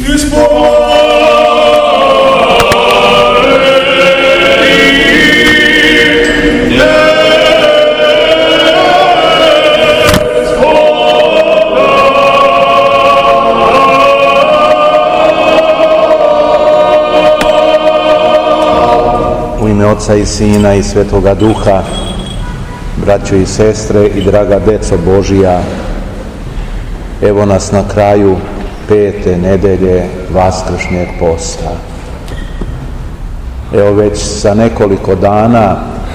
Oca i Sina i Svetoga Duha, braćo i sestre i draga deco Božija, evo nas na kraju 5. nedelje Vaskršnjeg posta. Evo već za nekoliko dana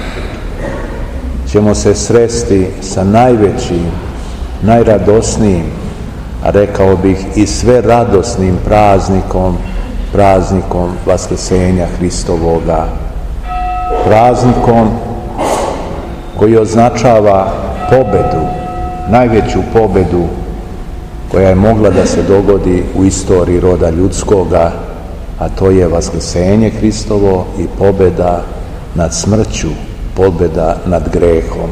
ćemo se sresti sa najvećim, najradosnijim, a rekao bih i sve radosnim praznikom Vaskrsenja Hristovoga. Praznikom koji označava pobedu, najveću pobedu koja je mogla da se dogodi u istoriji roda ljudskoga, a to je Vaskrsenje Hristovo i pobeda nad smrću, pobeda nad grehom.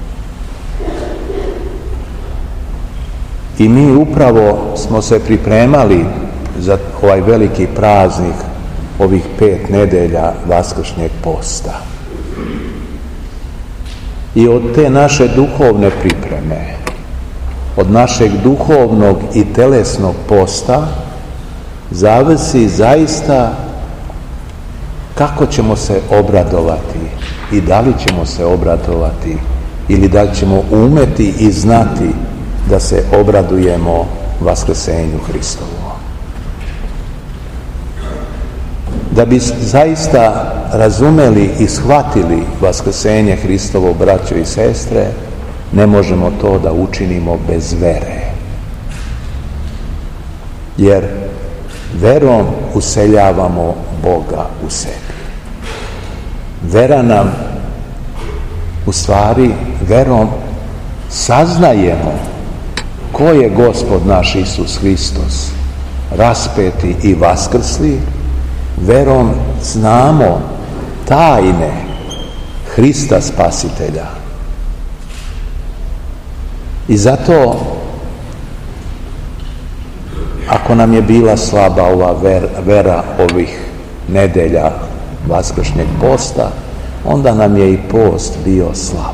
I mi upravo smo se pripremali za ovaj veliki praznik ovih 5 nedelja Vaskršnjeg posta. I od te naše duhovne pripreme, od našeg duhovnog i telesnog posta, zavisi zaista kako ćemo se obradovati i da li ćemo se obradovati ili da li ćemo umeti i znati da se obradujemo Vaskrsenju Hristovu. Da bi zaista razumeli i shvatili Vaskrsenje Hristovo, braćo i sestre, ne možemo to da učinimo bez vere. Jer verom useljavamo Boga u sebi. Vera nam, u stvari, verom saznajemo ko je Gospod naš Isus Hristos, raspeti i vaskrsli. Verom znamo tajne Hrista Spasitelja. I zato, ako nam je bila slaba ova vera ovih nedelja Vaskršnjeg posta, onda nam je i post bio slab.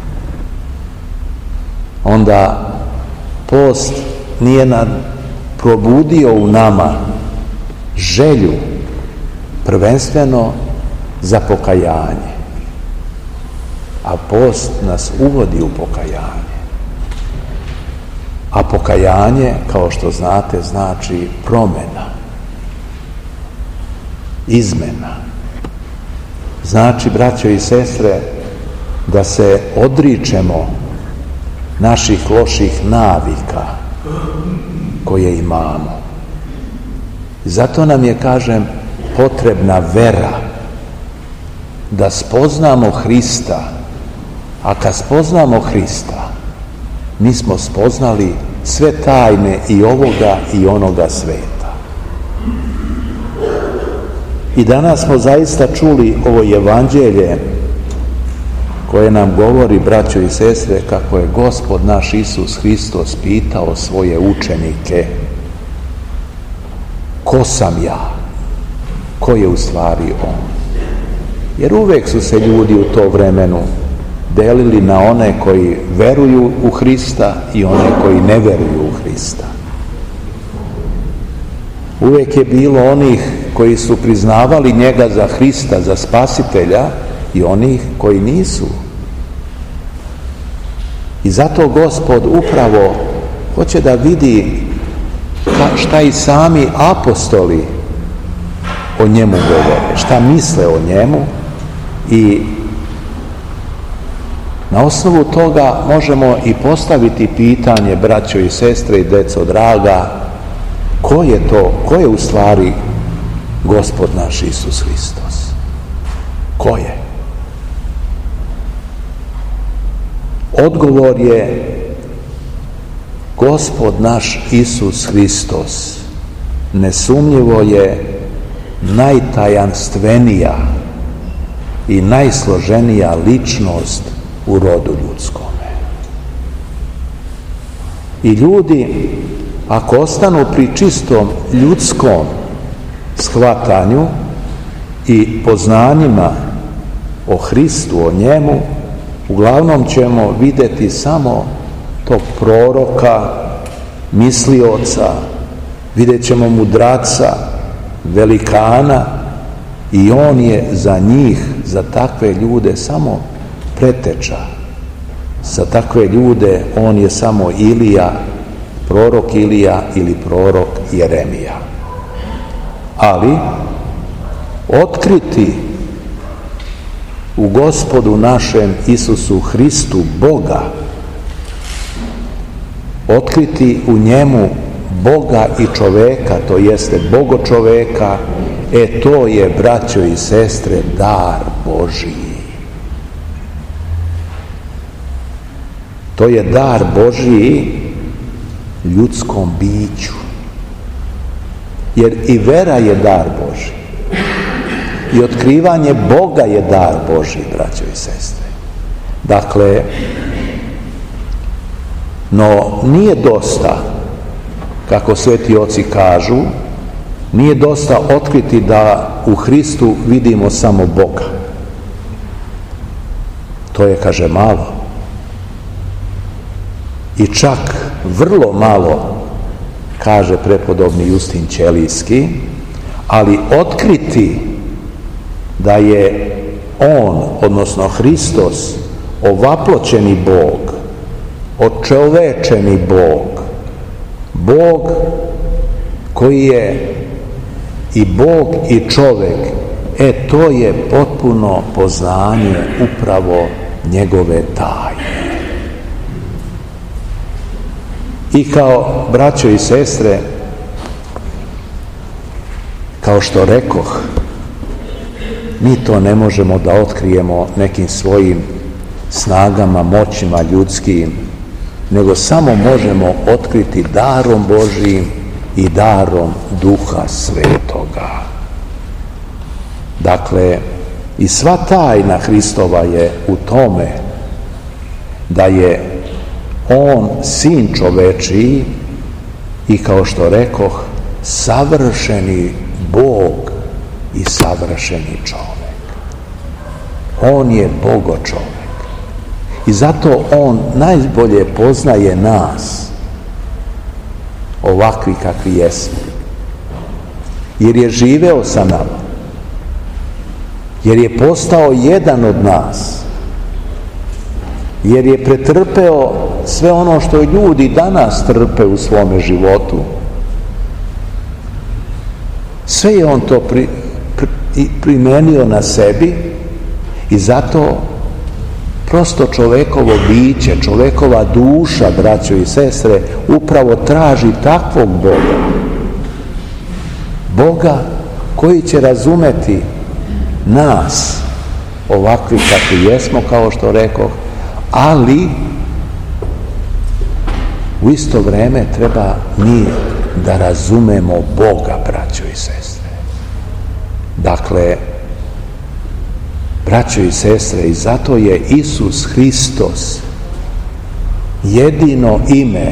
Onda post nije nam probudio u nama želju prvenstveno za pokajanje. A post nas uvodi u pokajanje. A pokajanje, kao što znate, znači promjena, izmena. Znači, braćo i sestre, da se odričemo naših loših navika koje imamo. Zato nam je, kažem, potrebna vera da spoznamo Hrista, a kad spoznamo Hrista, mi smo spoznali sve tajne i ovoga i onoga sveta. I danas smo zaista čuli ovo evanđelje koje nam govori, braćo i sestre, kako je Gospod naš Isus Hristos pitao svoje učenike: ko sam ja? Ko je u stvari on? Jer uvek su se ljudi u to vremenu delili na one koji veruju u Hrista i one koji ne veruju u Hrista. Uvek je bilo onih koji su priznavali njega za Hrista, za Spasitelja, i onih koji nisu. I zato Gospod upravo hoće da vidi šta i sami apostoli o njemu govore, šta misle o njemu, i na osnovu toga možemo i postaviti pitanje, braćo i sestre i deco draga, ko je to, ko je u stvari Gospod naš Isus Hristos? Ko je? Odgovor je: Gospod naš Isus Hristos nesumnjivo je najtajanstvenija i najsloženija ličnost u rodu ljudskome. I ljudi ako ostanu pri čistom ljudskom shvatanju i poznanjima o Hristu, o njemu, uglavnom ćemo vidjeti samo tog proroka, mislioca, vidjet ćemo mudraca, velikana, i on je za njih, za takve ljude samo preteča. Za takve ljude on je samo Ilija, prorok Ilija ili prorok Jeremija. Ali otkriti u Gospodu našem Isusu Hristu Boga, otkriti u njemu Boga i čoveka, to jeste Bogo čoveka, to je, braćo i sestre, dar Božiji. To je dar Božiji ljudskom biću. Jer i vera je dar Božji. I otkrivanje Boga je dar Božji, braćo i sestre. Dakle, no nije dosta, kako sveti oci kažu, nije dosta otkriti da u Hristu vidimo samo Boga. To je, kaže, malo. I čak vrlo malo, kaže prepodobni Justin Ćelijski, ali otkriti da je on, odnosno Hristos, ovaploćeni Bog, očovečeni Bog, Bog koji je i Bog i čovjek, to je potpuno poznanje upravo njegove tajne. I kao braćo i sestre, kao što rekoh, mi to ne možemo da otkrijemo nekim svojim snagama, moćima ljudskim, nego samo možemo otkriti darom Božijim i darom Duha Svetoga. Dakle, i sva tajna Hristova je u tome da je on sin čovečiji i, kao što rekoh, savršeni Bog i savršeni čovjek. On je Bogo čovjek. I zato on najbolje poznaje nas, ovakvi kakvi jesmo. Jer je živeo sa nama. Jer je postao jedan od nas. Jer je pretrpeo sve ono što ljudi danas trpe u svome životu. Sve je on to primenio na sebi i zato prosto čovekovo biće, čovekova duša, braćo i sestre, upravo traži takvog Boga. Boga koji će razumeti nas ovakvi kakvi jesmo, kao što rekoh, ali u isto vrijeme treba mi da razumemo Boga, braćo i sestre. Dakle, braćo i sestre, i zato je Isus Hristos jedino ime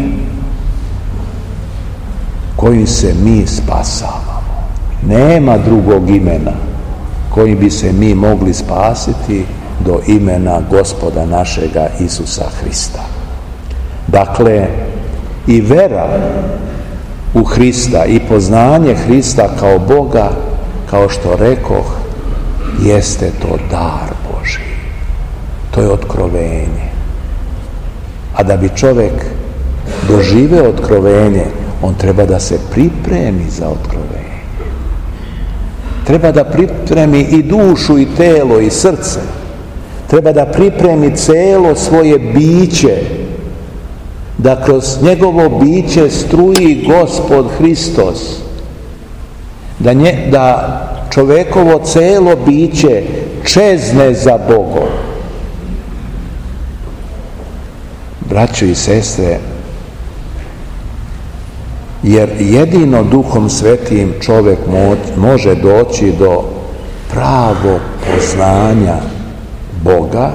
kojim se mi spasavamo. Nema drugog imena kojim bi se mi mogli spasiti do imena Gospoda našega Isusa Hrista. Dakle, i vera u Hrista i poznanje Hrista kao Boga, kao što rekoh, jeste to dar Božji. To je otkrovenje. A da bi čovjek doživeo otkrovenje, on treba da se pripremi za otkrovenje. Treba da pripremi i dušu, i telo, i srce. Treba da pripremi celo svoje biće, da kroz njegovo biće struji Gospod Hristos, da čovekovo celo biće čezne za Bogom. Braćo i sestre, jer jedino Duhom Svetim čovjek može doći do pravog poznanja Boga,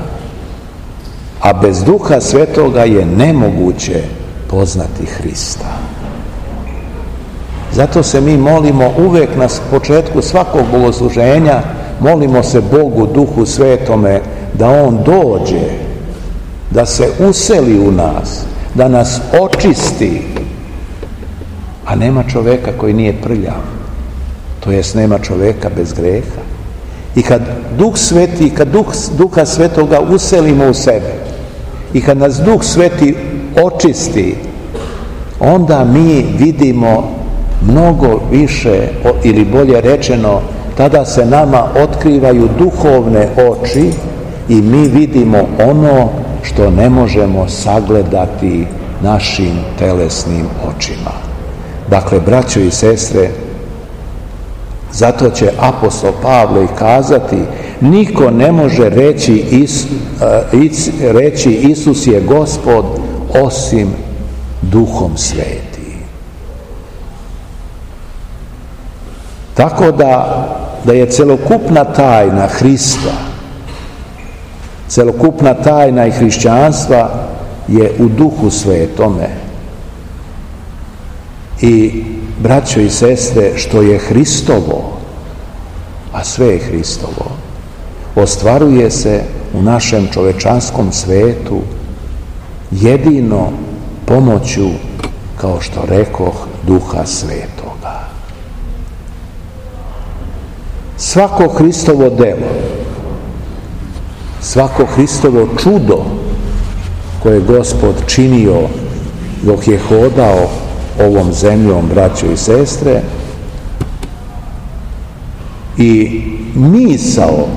a bez Duha Svetoga je nemoguće poznati Hrista. Zato se mi molimo uvijek na početku svakog bogosluženja, molimo se Bogu, Duhu Svetome, da On dođe, da se useli u nas, da nas očisti. A nema čovjeka koji nije prljav, to jest nema čovjeka bez greha. I kad Duh Sveti, kad Duha Svetoga uselimo u sebe i kad nas Duh Sveti očisti, onda mi vidimo mnogo više, ili bolje rečeno, tada se nama otkrivaju duhovne oči i mi vidimo ono što ne možemo sagledati našim telesnim očima. Dakle, braćo i sestre, zato će apostol Pavle i kazati, niko ne može reći Isus je Gospod osim Duhom Svetim. Tako da je celokupna tajna Hrista, celokupna tajna i hrišćanstva je u Duhu Svetome. I braćo i sestre, što je Hristovo, a sve je Hristovo, ostvaruje se u našem čovečanskom svetu jedino pomoću, kao što rekoh, Duha Svetoga. Svako Hristovo delo, svako Hristovo čudo koje je Gospod činio dok je hodao ovom zemljom, braćo i sestre, i misao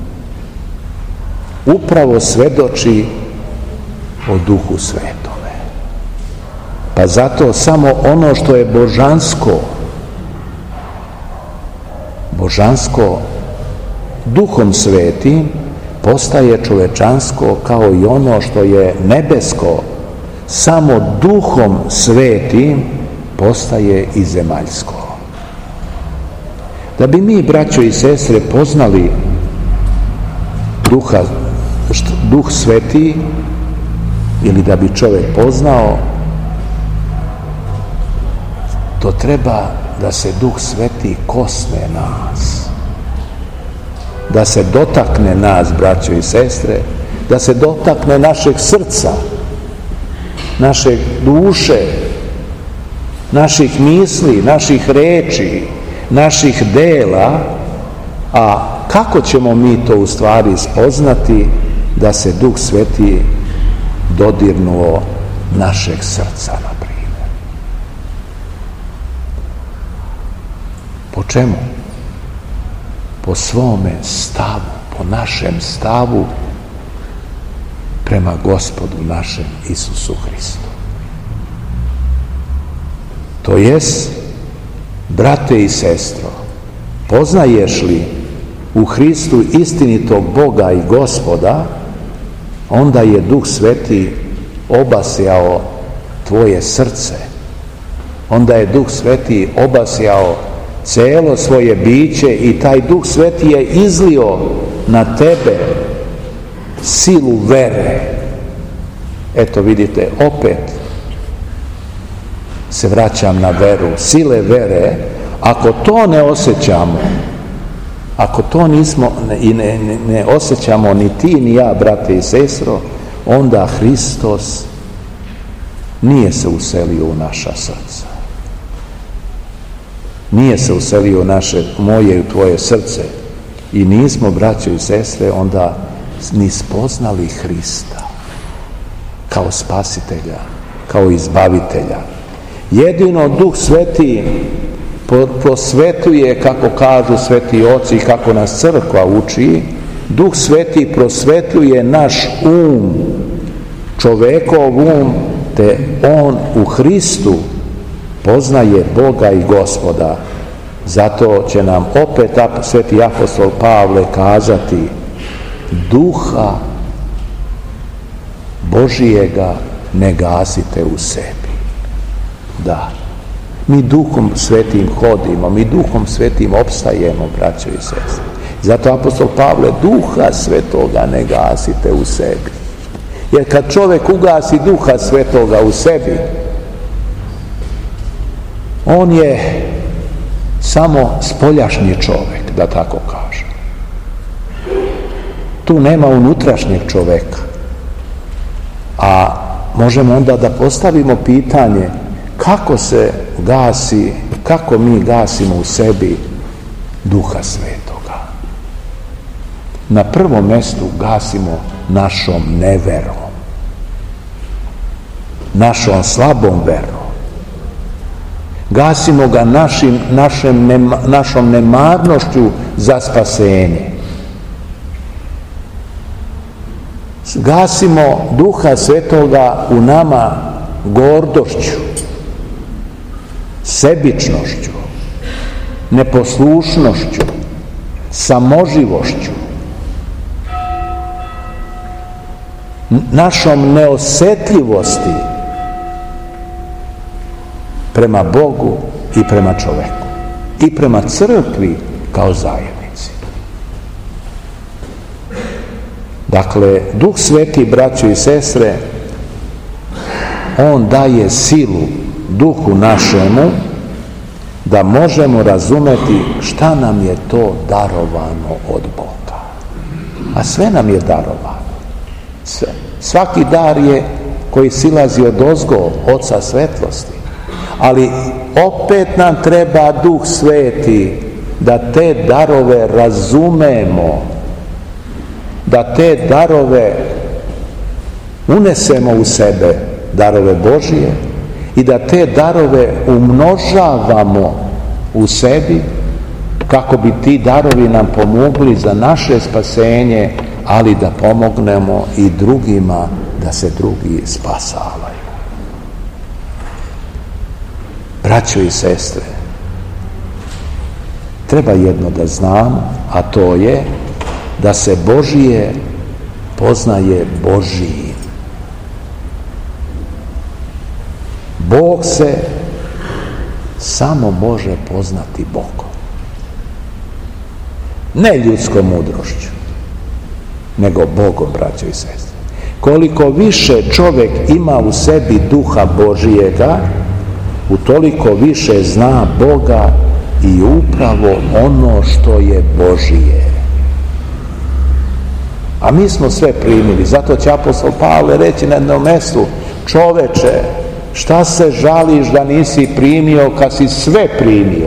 upravo svedoči o Duhu Svetome. Pa zato samo ono što je božansko Duhom Svetim postaje čovečansko, kao i ono što je nebesko samo Duhom Svetim postaje i zemaljsko. Da bi mi, braćo i sestre, poznali Duh Sveti, ili da bi čovjek poznao, to treba da se Duh Sveti kosne nas, da se dotakne nas, braćo i sestre, da se dotakne našeg srca, naše duše, naših misli, naših reči, naših dela. A kako ćemo mi to u stvari spoznati? Da se Duh Sveti dodirnuo našeg srca, na primjer. Po čemu? Po svome stavu, po našem stavu prema Gospodu našem Isusu Hristu. To jest, brate i sestro, poznaješ li u Hristu istinitog Boga i Gospoda, onda je Duh Sveti obasjao tvoje srce. Onda je Duh Sveti obasjao cijelo svoje biće i taj Duh Sveti je izlio na tebe silu vere. Eto vidite, opet se vraćam na veru, sile vere. Ako to ne osjećamo, ako to nismo i ne osjećamo ni ti ni ja, brate i sestro, onda Hristos nije se uselio u naša srca. Nije se uselio u moje i u tvoje srce. I nismo, braćo i sestre, onda ni spoznali Hrista kao spasitelja, kao izbavitelja. Jedino Duh Sveti prosvetuje, kako kažu sveti oci, kako nas crkva uči, Duh Sveti prosvetuje naš čovekov te on u Hristu poznaje Boga i Gospoda. Zato će nam opet sveti apostol Pavle kazati, Duha Božijega ne gasite u sebi. Da, mi Duhom Svetim hodimo, mi Duhom Svetim opstajemo, braćo i sestre. Zato apostol Pavle, Duha Svetoga ne gasite u sebi. Jer kad čovjek ugasi Duha Svetoga u sebi, on je samo spoljašnji čovjek, da tako kažem. Tu nema unutrašnjeg čovjeka. A možemo onda da postavimo pitanje kako se gasi, kako mi gasimo u sebi Duha Svetoga. Na prvom mjestu gasimo našom neverom, našom slabom verom. Gasimo ga našom nemarnošću za spasenje. Gasimo Duha Svetoga u nama gordošću, sebičnošću, neposlušnošću, samoživošću, našom neosjetljivosti prema Bogu i prema čovjeku i prema crkvi kao zajednici. Dakle, Duh Sveti, braćo i sestre, on daje silu duhu našemu da možemo razumjeti šta nam je to darovano od Boga. A sve nam je darovano. Sve. Svaki dar je koji silazi od ozgo, Oca svetlosti. Ali opet nam treba Duh Sveti da te darove razumemo, da te darove unesemo u sebe, darove Božije, i da te darove umnožavamo u sebi kako bi ti darovi nam pomogli za naše spasenje, ali da pomognemo i drugima da se drugi spasavaju. Braćo i sestre, treba jedno da znamo, a to je da se Božije poznaje Božijim. Bog se samo može poznati Bogom. Ne ljudskom mudrošću, nego Bogom, braćo i sestre. Koliko više čovjek ima u sebi Duha Božijega, utoliko više zna Boga i upravo ono što je Božije. A mi smo sve primili, zato će apostol Pavle reći na jednom mjestu: čoveče, šta se žališ da nisi primio kad si sve primio?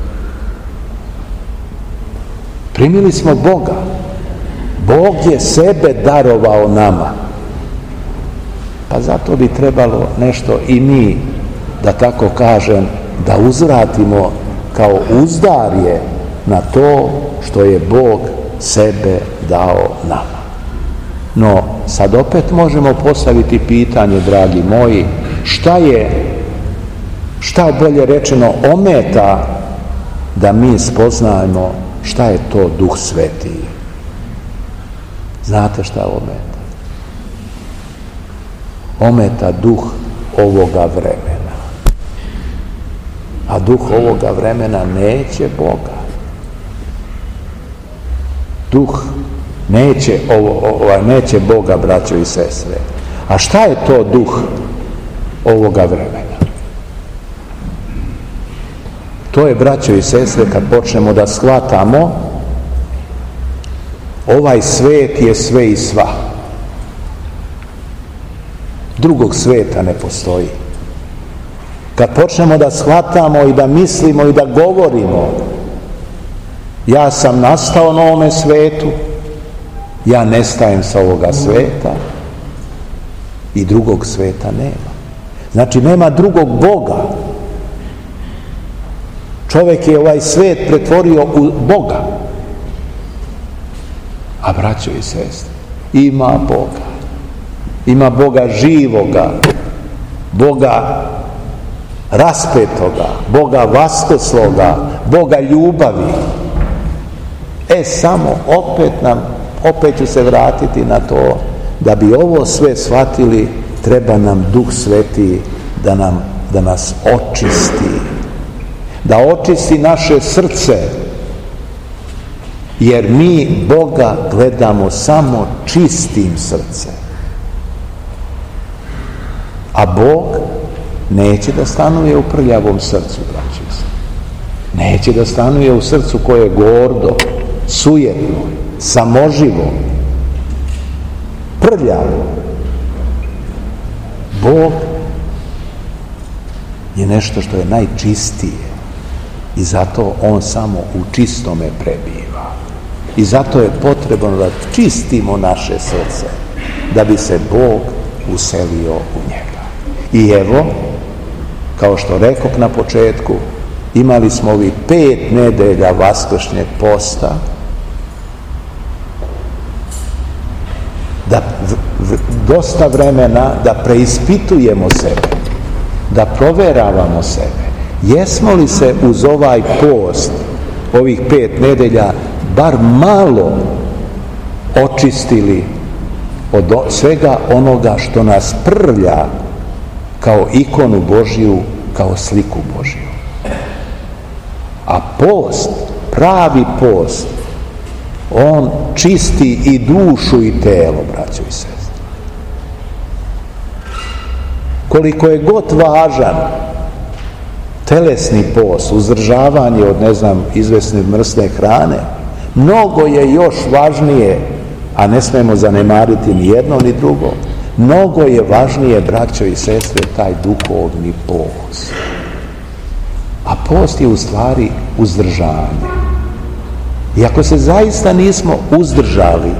Primili smo Boga. Bog je sebe darovao nama. Pa zato bi trebalo nešto i mi, da tako kažem, da uzvratimo kao uzdarje na to što je Bog sebe dao nama. No, sad opet možemo postaviti pitanje, dragi moji, šta bolje rečeno ometa da mi spoznajemo šta je to Duh Sveti? Znate šta ometa? Ometa duh ovoga vremena. A duh ovoga vremena neće Boga. Duh neće Boga, braćo i sestre. A šta je to duh ovoga vremena? To je, braćo i sestre, kad počnemo da shvatamo, ovaj svet je sve i sva. Drugog sveta ne postoji. Kad počnemo da shvatamo i da mislimo i da govorimo: ja sam nastao na ovome svetu, ja nestajem sa ovoga sveta, i drugog sveta nema. Znači, nema drugog Boga. Čovjek je ovaj svet pretvorio u Boga. A braćo i sestre, ima Boga. Ima Boga živoga, Boga raspetoga, Boga vaskrsloga, Boga ljubavi. Samo opet ću se vratiti na to, da bi ovo sve shvatili, treba nam Duh Sveti da nas očisti, da očisti naše srce, jer mi Boga gledamo samo čistim srcem. A Bog neće da stanuje u prljavom srcu, braći. Neće da stanuje u srcu koje je gordo, sujetno, samoživo, prljavo. Bog je nešto što je najčistije i zato on samo u čistome prebiva. I zato je potrebno da čistimo naše srce, da bi se Bog uselio u njega. I evo, kao što rekoh na početku, imali smo ovih 5 nedelja vaskršnjeg posta, dosta vremena da preispitujemo sebe, da proveravamo sebe. Jesmo li se uz ovaj post, ovih 5 nedelja, bar malo očistili od svega onoga što nas prlja kao ikonu Božju, kao sliku Božju. A post, pravi post, on čisti i dušu i telo, braćo i sestre. Koliko je god važan telesni post, uzdržavanje od, izvesne mrsne hrane, mnogo je još važnije, a ne smemo zanemariti ni jedno ni drugo, mnogo je važnije, braćo i sestre, taj duhovni post. A post je u stvari uzdržanje. I ako se zaista nismo uzdržali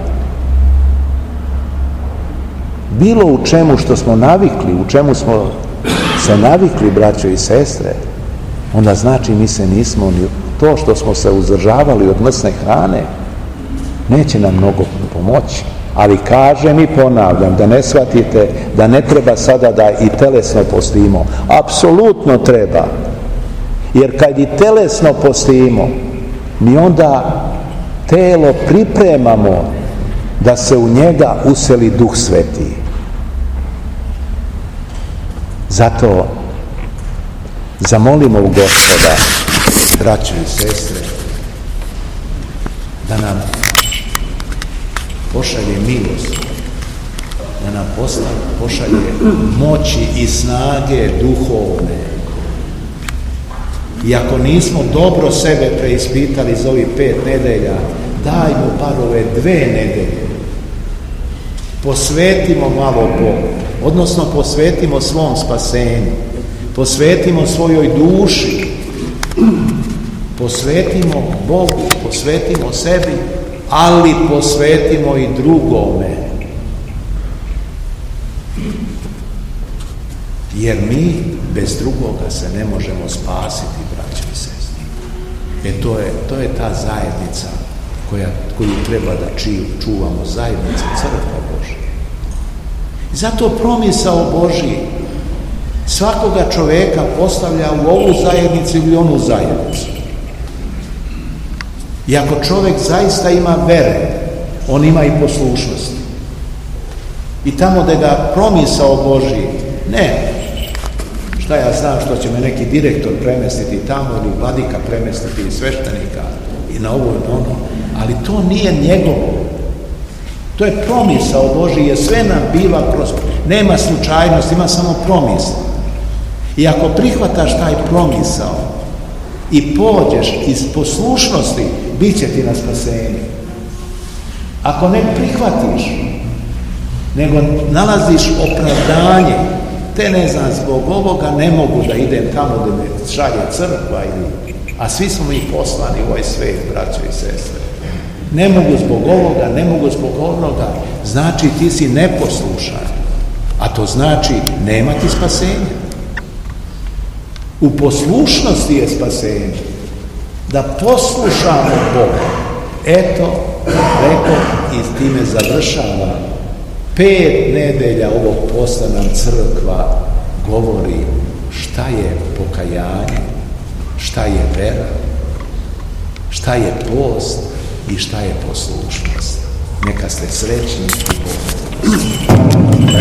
bilo u čemu što smo navikli, u čemu smo se navikli, braćo i sestre, onda znači mi se nismo ni to što smo se uzdržavali od mrsne hrane neće nam mnogo pomoći. Ali kažem i ponavljam, da ne shvatite da ne treba sada da i telesno postimo. Apsolutno treba. Jer kad i telesno postimo, mi onda telo pripremamo da se u njega useli Duh Sveti. Zato zamolimo u Gospoda, braćo i sestre, da nam pošalje milost, da nam pošalje moći i snage duhovne. I ako nismo dobro sebe preispitali za ovih 5 nedelja, dajmo bar ove 2 nedelje. Posvetimo malo Bogu, odnosno posvetimo svom spasenju, posvetimo svojoj duši, posvetimo Bogu, posvetimo sebi, ali posvetimo i drugome. Jer mi bez drugoga se ne možemo spasiti, braćo i sestre. To je ta zajednica koju treba da čuvamo, zajednica crkva Božja. I zato promisao Božji svakoga čoveka postavlja u ovu zajednicu ili onu zajednicu. I ako čovjek zaista ima vere, on ima i poslušnost. I tamo da ga promisao Božji, ne, šta ja znam što će me neki direktor premestiti tamo ili vladika premestiti i sveštenika i na ovo i ono, ali to nije njegovo. To je promisao Božji, jer sve nam biva kroz, nema slučajnosti, ima samo promisao. I ako prihvataš taj promisao i pođeš iz poslušnosti, bit će ti na spasenju. Ako ne prihvatiš, nego nalaziš opravdanje, te ne znam, zbog ovoga ne mogu da idem tamo da me šalje crkva, a svi smo mi poslani u ovaj svijet, braćo i sestre. Ne mogu zbog ovoga, ne mogu zbog onoga, znači ti si neposlušan, a to znači nema ti spasenja. U poslušnosti je spasenje, da poslušamo Boga. Eto, rekao i time završava 5 nedelja ovog posta nam crkva govori šta je pokajanje, šta je vera, šta je post i šta je poslušnost. Neka ste srećni i Bog.